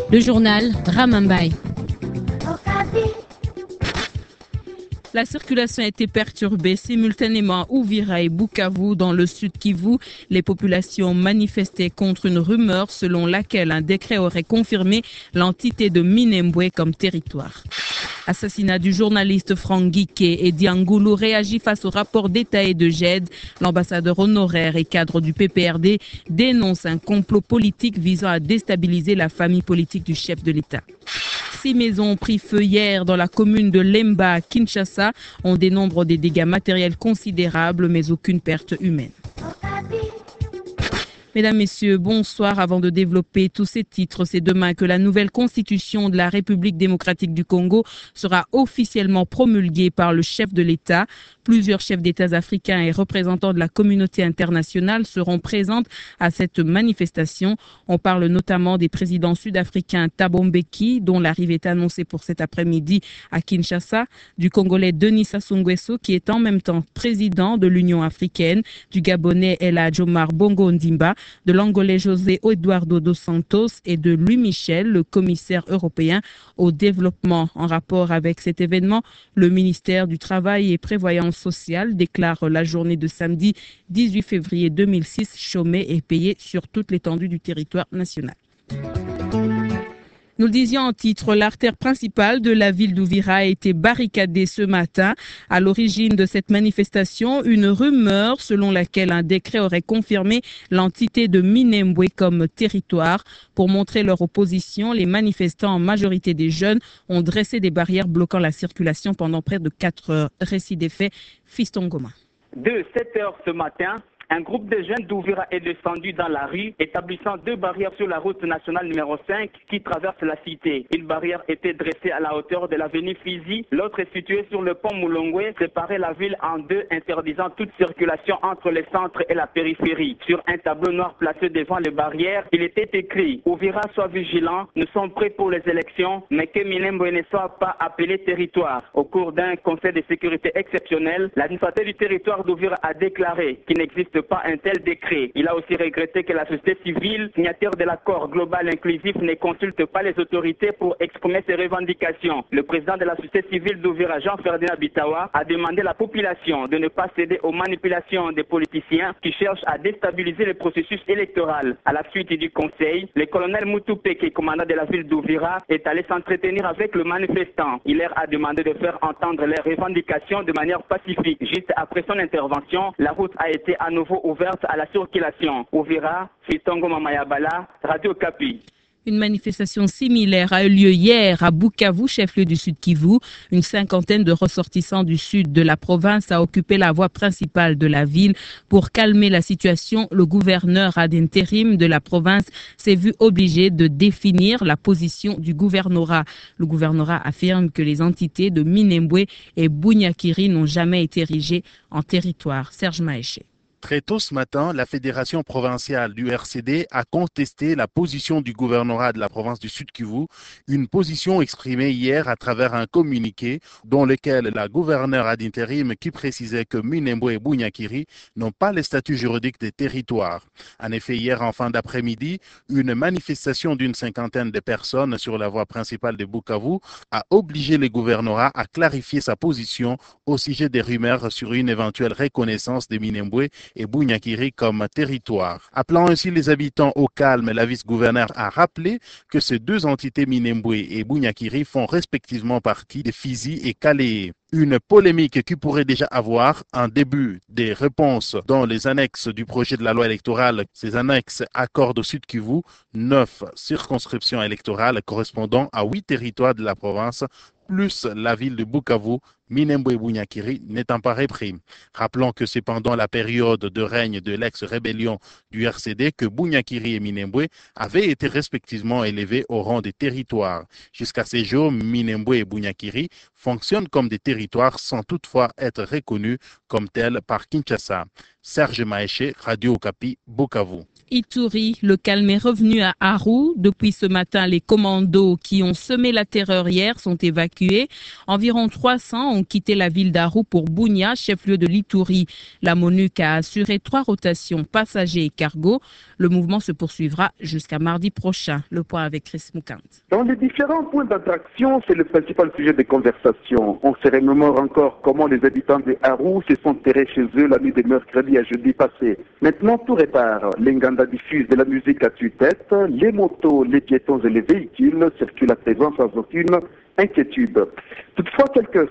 Le journal Ramambaye. La circulation a été perturbée simultanément à Uvira et Bukavu dans le sud Kivu. Les populations manifestaient contre une rumeur selon laquelle un décret aurait confirmé l'entité de Minembwe comme territoire. Assassinat du journaliste Franck Guiquet et Diangoulou réagit face au rapport d'État et de GED. L'ambassadeur honoraire et cadre du PPRD dénonce un complot politique visant à déstabiliser la famille politique du chef de l'État. 6 maisons ont pris feu hier dans la commune de Lemba à Kinshasa. On dénombre des dégâts matériels considérables mais aucune perte humaine. Mesdames, Messieurs, bonsoir. Avant de développer tous ces titres, c'est demain que la nouvelle constitution de la République démocratique du Congo sera officiellement promulguée par le chef de l'État. Plusieurs chefs d'États africains et représentants de la communauté internationale seront présents à cette manifestation. On parle notamment des présidents sud-africains Thabo Mbeki, dont l'arrivée est annoncée pour cet après-midi à Kinshasa, du Congolais Denis Sassou Nguesso, qui est en même temps président de l'Union africaine, du Gabonais El Hadj Omar Bongo Ondimba, de l'Angolais José Eduardo dos Santos et de Louis Michel, le commissaire européen au développement. En rapport avec cet événement, le ministère du Travail et Prévoyance sociale déclare la journée de samedi 18 février 2006 chômée et payée sur toute l'étendue du territoire national. Nous le disions en titre, l'artère principale de la ville d'Uvira a été barricadée ce matin. À l'origine de cette manifestation, une rumeur selon laquelle un décret aurait confirmé l'entité de Minembwe comme territoire. Pour montrer leur opposition, les manifestants, en majorité des jeunes, ont dressé des barrières bloquant la circulation pendant près de 4 heures. Récit des faits, Fiston Goma. De 7 heures ce matin, un groupe de jeunes d'Uvira est descendu dans la rue, établissant 2 barrières sur la route nationale numéro 5 qui traverse la cité. Une barrière était dressée à la hauteur de l'avenue Fizi, l'autre est située sur le pont Moulongwe, séparait la ville en deux, interdisant toute circulation entre le centre et la périphérie. Sur un tableau noir placé devant les barrières, il était écrit « Uvira soit vigilant, nous sommes prêts pour les élections, mais que Minembwe ne soit pas appelé territoire ». Au cours d'un conseil de sécurité exceptionnel, l'administrateur du territoire d'Uvira a déclaré qu'il n'existe pas un tel décret. Il a aussi regretté que la société civile, signataire de l'accord global inclusif, ne consulte pas les autorités pour exprimer ses revendications. Le président de la société civile d'Uvira, Jean-Ferdinand Bitawa, a demandé à la population de ne pas céder aux manipulations des politiciens qui cherchent à déstabiliser le processus électoral. À la suite du conseil, le colonel Moutoupe, commandant de la ville d'Uvira, est allé s'entretenir avec le manifestant. Il leur a demandé de faire entendre leurs revendications de manière pacifique. Juste après son intervention, la route a été à nouveau ouverte à la circulation. Uvira, Fitongo Mamayabala, Radio Kapi. Une manifestation similaire a eu lieu hier à Bukavu, chef-lieu du Sud Kivu. Une cinquantaine de ressortissants du sud de la province a occupé la voie principale de la ville. Pour calmer la situation, le gouverneur ad intérim de la province s'est vu obligé de définir la position du gouvernorat. Le gouvernorat affirme que les entités de Minembwe et Bunyakiri n'ont jamais été érigées en territoire. Serge Maéché. Très tôt ce matin, la Fédération provinciale du RCD a contesté la position du gouvernorat de la province du Sud Kivu, une position exprimée hier à travers un communiqué dans lequel la gouverneure ad intérim qui précisait que Minembwe et Bunyakiri n'ont pas le statut juridique des territoires. En effet, hier en fin d'après-midi, une manifestation d'une cinquantaine de personnes sur la voie principale de Bukavu a obligé le gouvernorat à clarifier sa position au sujet des rumeurs sur une éventuelle reconnaissance de Minembwe et Bunyakiri comme territoire. Appelant ainsi les habitants au calme, la vice-gouverneure a rappelé que ces 2 entités Minembwe et Bunyakiri font respectivement partie de Fizi et Kalehe. Une polémique qui pourrait déjà avoir un début des réponses dans les annexes du projet de la loi électorale. Ces annexes accordent au Sud Kivu 9 circonscriptions électorales correspondant à 8 territoires de la province, plus la ville de Bukavu, Minembwe et Bunyakiri n'étant pas repris. Rappelons que c'est pendant la période de règne de l'ex-rébellion du RCD que Bunyakiri et Minembwe avaient été respectivement élevés au rang des territoires. Jusqu'à ces jours, Minembwe et Bunyakiri fonctionnent comme des territoires sans toutefois être reconnus comme tels par Kinshasa. Serge Maéché, Radio Okapi, Bukavu. Ituri, le calme est revenu à Aru. Depuis ce matin, les commandos qui ont semé la terreur hier sont évacués. Environ 300 ont quitté la ville d'Aru pour Bunia, chef-lieu de l'Ituri. La MONUC a assuré 3 rotations passagers et cargo. Le mouvement se poursuivra jusqu'à mardi prochain. Le point avec Chris Moukant. Dans les différents points d'attraction, c'est le principal sujet de conversation. On se remémore encore comment les habitants de Aru se sont terrés chez eux la nuit de mercredi à jeudi passé. Maintenant, tout répare. L'Inganda diffuse de la musique à tue-tête. Les motos, les piétons et les véhicules circulent à présent sans aucune inquiétude. Toutefois, quelques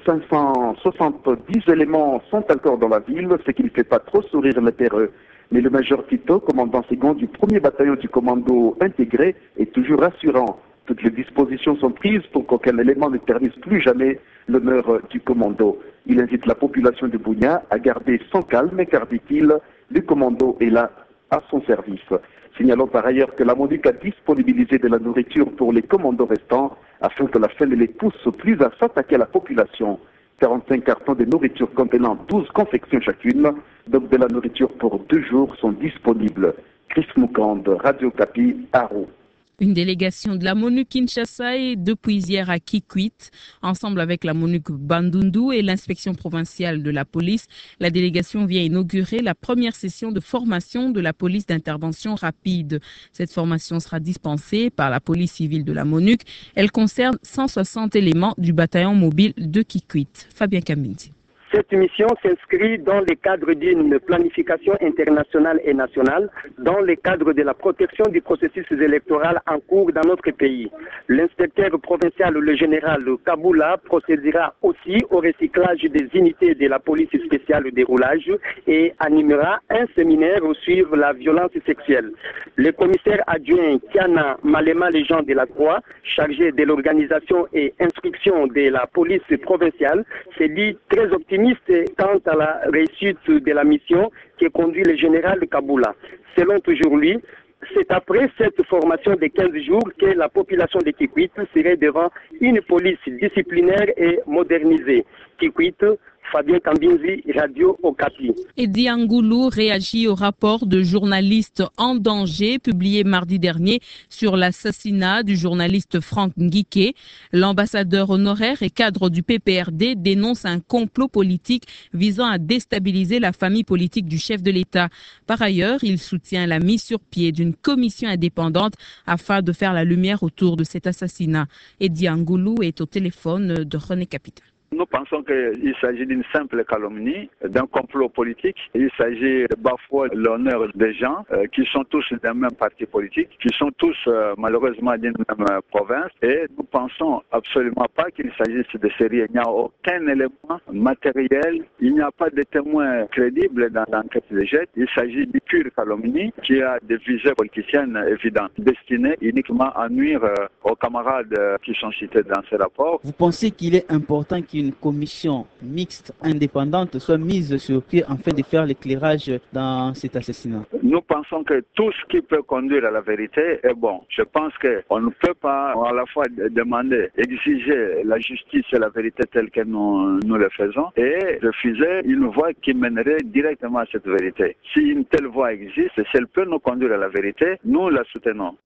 570 éléments sont encore dans la ville, ce qui ne fait pas trop sourire les terreux. Mais le major Tito, commandant second du 1er bataillon du commando intégré, est toujours rassurant. Toutes les dispositions sont prises pour qu'aucun élément ne ternisse plus jamais l'honneur du commando. Il invite la population de Bunia à garder son calme car, dit-il, le commando est là à son service. Signalons par ailleurs que la MONUC a disponibilisé de la nourriture pour les commandos restants afin que la faim ne les pousse plus à s'attaquer à la population. 45 cartons de nourriture contenant 12 confections chacune, donc de la nourriture pour 2 jours, sont disponibles. Chris Moukande, Radio Kapi, Aru. Une délégation de la MONUC Kinshasa est depuis hier à Kikwit, ensemble avec la MONUC Bandundu et l'inspection provinciale de la police. La délégation vient inaugurer la première session de formation de la police d'intervention rapide. Cette formation sera dispensée par la police civile de la MONUC. Elle concerne 160 éléments du bataillon mobile de Kikwit. Fabien Kambinti. Cette mission s'inscrit dans le cadre d'une planification internationale et nationale, dans le cadre de la protection du processus électoral en cours dans notre pays. L'inspecteur provincial, le général Kaboula, procédera aussi au recyclage des unités de la police spéciale de roulage et animera un séminaire sur la violence sexuelle. Le commissaire adjoint Kiana Malema Léjean de la Croix, chargé de l'organisation et instruction de la police provinciale, s'est dit très optimiste quant à la réussite de la mission qui conduit le général Kaboula. Selon toujours lui, c'est après cette formation de 15 jours que la population de Kikwit serait devant une police disciplinaire et modernisée. Kikwit, Fabien Kambinzi, Radio Okapi. Eddie Angoulou réagit au rapport de journalistes en danger publié mardi dernier sur l'assassinat du journaliste Franck Nguike. L'ambassadeur honoraire et cadre du PPRD dénonce un complot politique visant à déstabiliser la famille politique du chef de l'État. Par ailleurs, il soutient la mise sur pied d'une commission indépendante afin de faire la lumière autour de cet assassinat. Eddie Angoulou est au téléphone de René Capital. Nous pensons qu'il s'agit d'une simple calomnie, d'un complot politique. Il s'agit de bafouer l'honneur des gens qui sont tous d'un même parti politique, qui sont tous malheureusement d'une même province. Et nous pensons absolument pas qu'il s'agisse de sérieux. Il n'y a aucun élément matériel, il n'y a pas de témoins crédibles dans l'enquête de jet. Il s'agit d'une pure calomnie qui a des visées politiciennes évidentes, destinées uniquement à nuire aux camarades qui sont cités dans ce rapport. Vous pensez qu'il est important qu'une commission mixte indépendante soit mise sur pied afin de faire l'éclairage dans cet assassinat? Nous pensons que tout ce qui peut conduire à la vérité est bon. Je pense qu'on ne peut pas à la fois demander, exiger la justice et la vérité telle que nous le faisons et refuser une voie qui mènerait directement à cette vérité. Si une telle voie existe, si elle peut nous conduire à la vérité, nous la soutenons.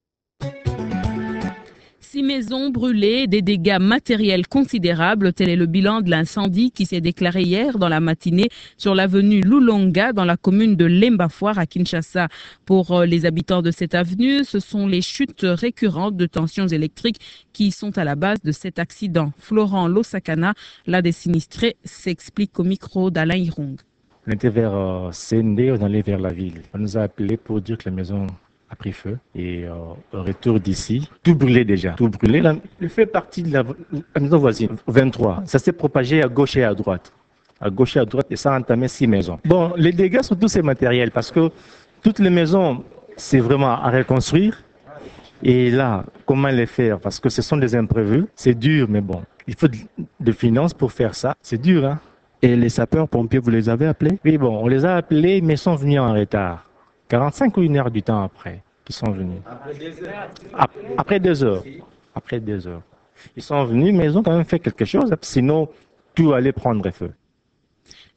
6 maisons brûlées, des dégâts matériels considérables. Tel est le bilan de l'incendie qui s'est déclaré hier dans la matinée sur l'avenue Lulonga dans la commune de Lembafoire à Kinshasa. Pour les habitants de cette avenue, ce sont les chutes récurrentes de tensions électriques qui sont à la base de cet accident. Florent Losakana, l'un des sinistrés, s'explique au micro d'Alain Hirong. On était vers Sendé, on allait vers la ville. On nous a appelé pour dire que la maison a pris feu et au retour d'ici, tout brûlait déjà. Tout brûlait. Le fait partie de la maison voisine, 23. Ça s'est propagé à gauche et à droite. À gauche et à droite et ça a entamé 6 maisons. Bon, les dégâts sont tous ces matériels parce que toutes les maisons, c'est vraiment à reconstruire. Et là, comment les faire? Parce que ce sont des imprévus. C'est dur, mais bon, il faut de finances pour faire ça. C'est dur, hein. Et les sapeurs-pompiers, vous les avez appelés? Oui, bon, on les a appelés, mais ils sont venus en retard. 45 ou 1 heure du temps après qu'ils sont venus. Après 2 heures. Après 2 heures. Ils sont venus, mais ils ont quand même fait quelque chose, sinon tout allait prendre feu.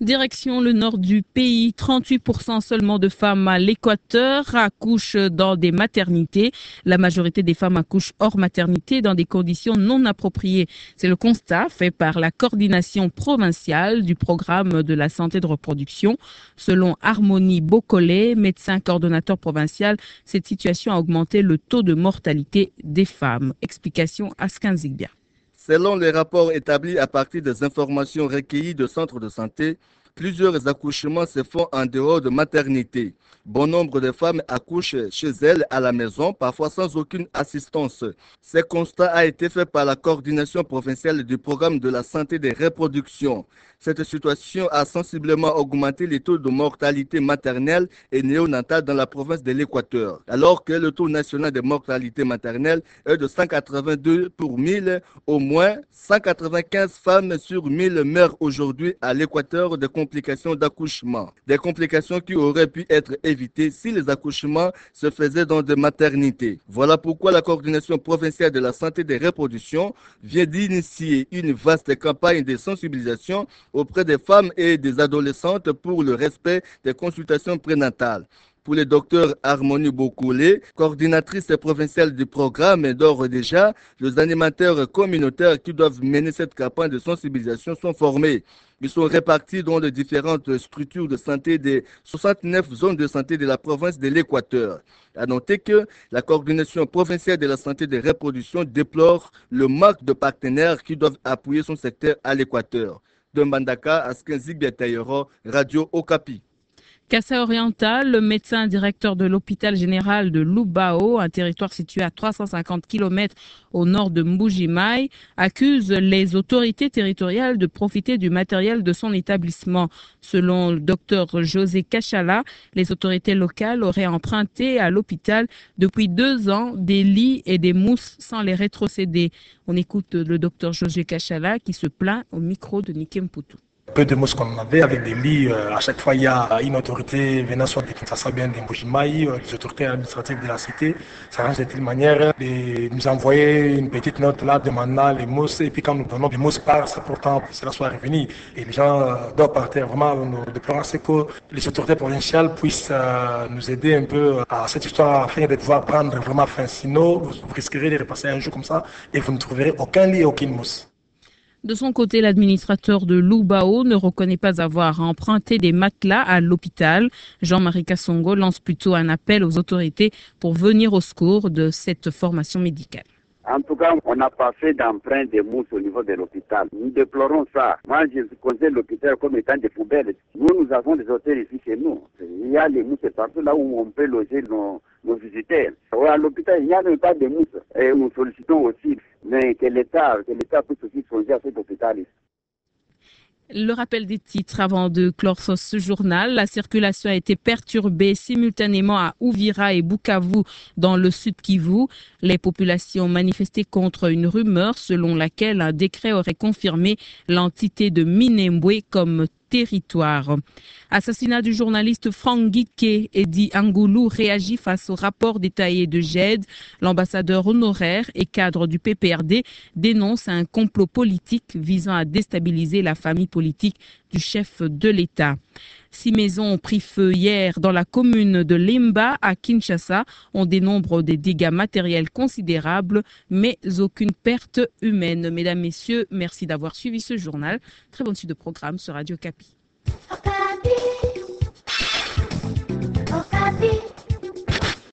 Direction le nord du pays, 38% seulement de femmes à l'Équateur accouchent dans des maternités. La majorité des femmes accouchent hors maternité dans des conditions non appropriées. C'est le constat fait par la coordination provinciale du programme de la santé de reproduction. Selon Harmonie Bocolé, médecin coordonnateur provincial, cette situation a augmenté le taux de mortalité des femmes. Explication Askin Zigbia. Selon les rapports établis à partir des informations recueillies de centres de santé, plusieurs accouchements se font en dehors de maternité. Bon nombre de femmes accouchent chez elles à la maison, parfois sans aucune assistance. Ce constat a été fait par la coordination provinciale du programme de la santé des reproductions. Cette situation a sensiblement augmenté les taux de mortalité maternelle et néonatale dans la province de l'Équateur, alors que le taux national de mortalité maternelle est de 182 pour 1000. Au moins 195 femmes sur 1000 meurent aujourd'hui à l'Équateur de complications d'accouchement. Des complications qui auraient pu être évitées si les accouchements se faisaient dans des maternités. Voilà pourquoi la coordination provinciale de la santé des reproductions vient d'initier une vaste campagne de sensibilisation auprès des femmes et des adolescentes pour le respect des consultations prénatales. Pour le docteur Harmonie Bocolé, coordinatrice provinciale du programme, d'ores déjà, les animateurs communautaires qui doivent mener cette campagne de sensibilisation sont formés. Ils sont répartis dans les différentes structures de santé des 69 zones de santé de la province de l'Équateur. À noter que la coordination provinciale de la santé des reproductions déplore le manque de partenaires qui doivent appuyer son secteur à l'Équateur. De Mbandaka à Skinzig Tayoro, Radio Okapi. Kassai Oriental, le médecin directeur de l'hôpital général de Lubao, un territoire situé à 350 km au nord de Mbuji-Mayi, accuse les autorités territoriales de profiter du matériel de son établissement. Selon le docteur José Kachala, les autorités locales auraient emprunté à l'hôpital depuis 2 ans des lits et des mousses sans les rétrocéder. On écoute le docteur José Kachala qui se plaint au micro de Nikem Poutou. Peu de mousses qu'on avait avec des lits. À chaque fois, il y a une autorité venant soit de Kinshasa, bien de Mbuji-Mayi, les autorités administratives de la cité. Ça arrange de telle manière de nous envoyer une petite note là demandant les mousses. Et puis quand nous donnons des mousses par, c'est pourtant que cela soit revenu. Et les gens doivent partir. Vraiment, nous déplorons ce que les autorités provinciales puissent nous aider un peu à cette histoire afin de pouvoir prendre vraiment fin. Sinon, vous risquerez de repasser un jour comme ça et vous ne trouverez aucun lit et aucune mousse. De son côté, l'administrateur de Lubao ne reconnaît pas avoir emprunté des matelas à l'hôpital. Jean-Marie Kassongo lance plutôt un appel aux autorités pour venir au secours de cette formation médicale. En tout cas, on n'a pas fait d'emprunt de mousse au niveau de l'hôpital. Nous déplorons ça. Moi, je considère l'hôpital comme étant des poubelles. Nous avons des hôtels ici chez nous. Il y a les mousses partout là où on peut loger nos visiteurs. À l'hôpital, il n'y a même pas de mousse. Et nous sollicitons aussi, mais que l'État puisse aussi songer à cet hôpital. Le rappel des titres avant de clore ce journal. La circulation a été perturbée simultanément à Uvira et Bukavu dans le sud Kivu. Les populations manifestaient contre une rumeur selon laquelle un décret aurait confirmé l'entité de Minembwe comme territoire. Assassinat du journaliste Franck Guiké, Eddie Angoulou réagit face au rapport détaillé de GED. L'ambassadeur honoraire et cadre du PPRD dénonce un complot politique visant à déstabiliser la famille politique du chef de l'État. 6 maisons ont pris feu hier dans la commune de Lemba à Kinshasa. On dénombre des dégâts matériels considérables, mais aucune perte humaine. Mesdames, Messieurs, merci d'avoir suivi ce journal. Très bonne suite de programme sur Radio Okapi. Okapi. Okapi.